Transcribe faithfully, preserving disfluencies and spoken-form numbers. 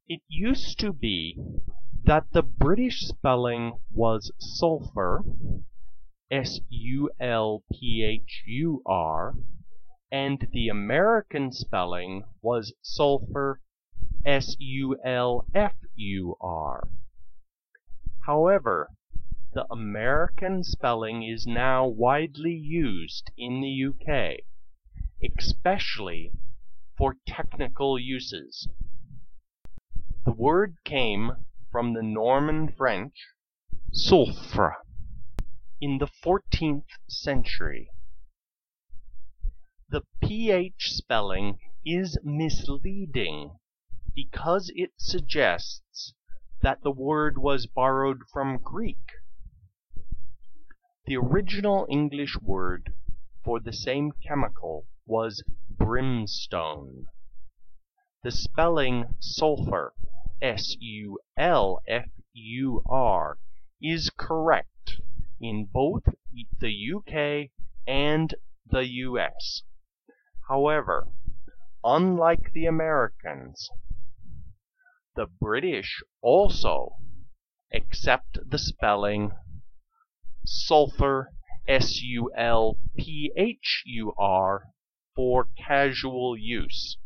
It used to be that the British spelling was sulphur, S U L P H U R, and the American spelling was sulphur, S U L F U R. However, the American spelling is now widely used in the U K, especially for technical uses. The word came from the Norman French sulfre in the fourteenth century. The ph spelling is misleading because it suggests that the word was borrowed from Greek. The original English word for the same chemical was brimstone. The spelling sulphur, S U L F U R, is correct in both the U K and the U S. However, unlike the Americans, the British also accept the spelling sulphur, S U L P H U R, for casual use.